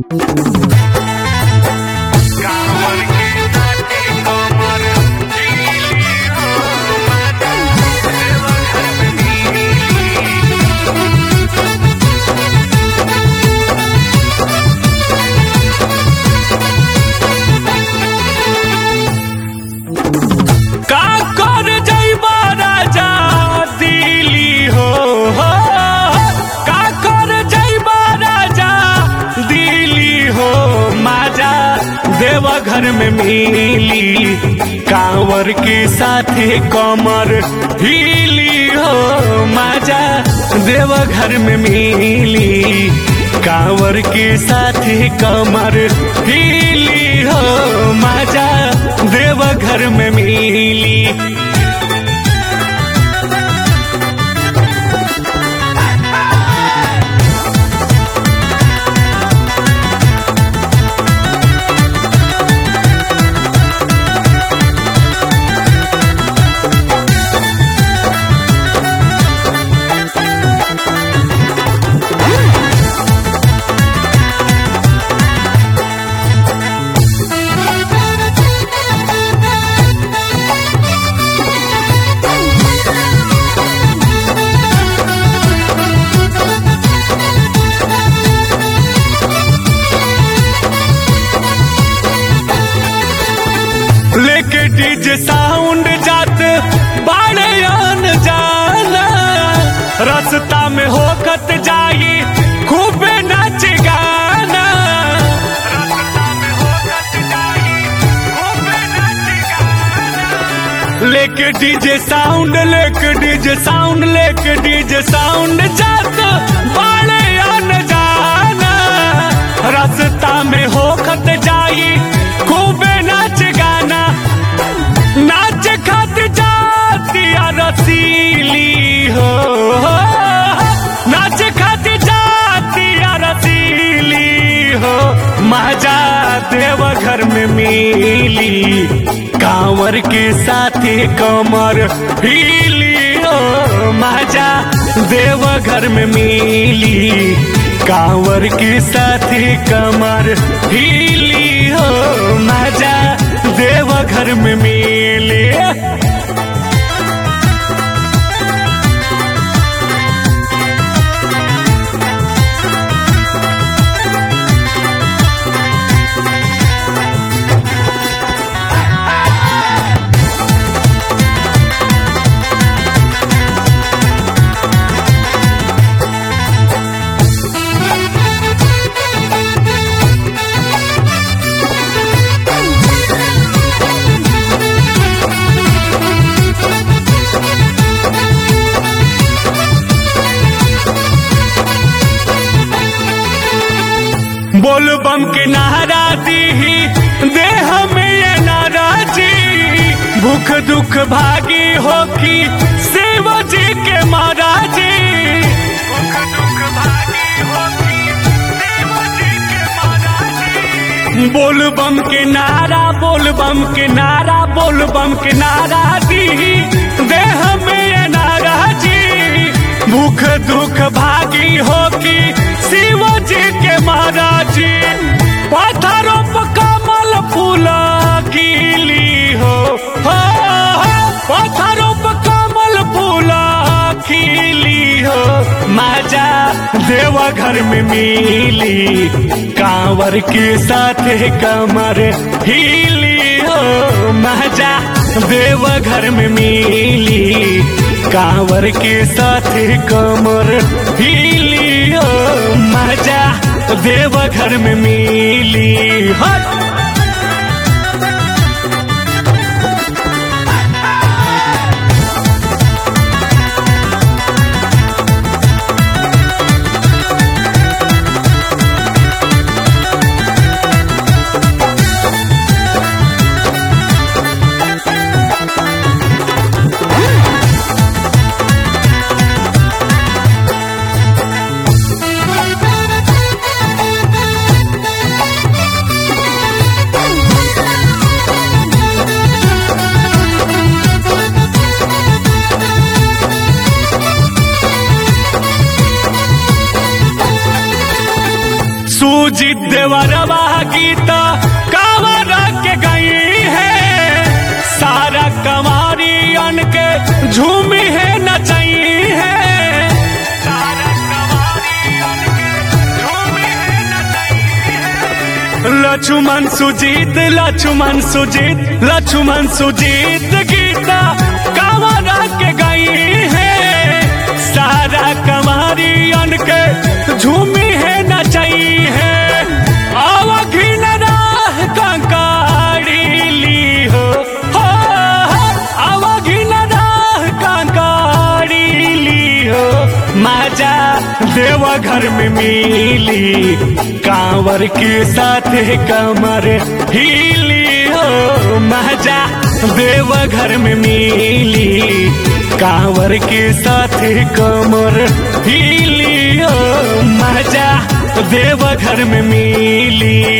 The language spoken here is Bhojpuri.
देवघर में मिली कांवर के साथे कमर हिली हो मजा। देवघर में मिली कांवर के साथे कमर हिली हो मजा। देवघर में मिली लेके डीजे साउंड जात बाड़े आन जाना। रास्ता में होकत जाई खूबे नाच गाना। रास्ता में होकत जाई खूबे नाच गाना। लेके डीजे साउंड जात बाड़े आन जाना। रास्ता में होकत जाई खूबे नाच गाना। नाच खत जाती रसीली हो, नाच खत जाती रसीली हो मजा। देवघर में मिली कांवर के साथे कमर हिली हो मजा। देवघर में मिली कांवर के साथे कमर हिली हो मजा। देवघर में मिले बोल बम के नारा दी देह में ये नाराजी। भूख दुख भागी हो की शिव जी के महाराजी। भूख दुख भागी हो की शिव जी के महाराजी। बोल बम के नारा दी देह में ये नाराजी। भूख दुख भागी हो की शिव जी के महाराजी। पत्थरों पर कमल फूला खिली हो, पत्थरों पर कमल फूला खिली हो मजा। देवघर में मिली कांवर के साथे कमर हिली हो मजा। देवघर में मिली कांवर के साथे कमर हिली हो मजा। देवघर में मिली हट सूजित देवरवा गीता कांवरा के गई है, सारा कंवरियन के झूमी है नचाई है, लक्ष्मण सुजीत लक्ष्मण सुजीत लक्ष्मण सुजीत गीता कांवरा के गई है, सारा कंवरियन के झूमी है नचाई है। आवघिन राह कंकाड़ी ली हो आवघिन राह कंकाड़ी ली हो, माजा देवघर में मिली कांवर के साथ कमर हिली हो, माजा देवघर में मिली कांवर के साथ कमर हिली हो, माजा देवघर में मिली।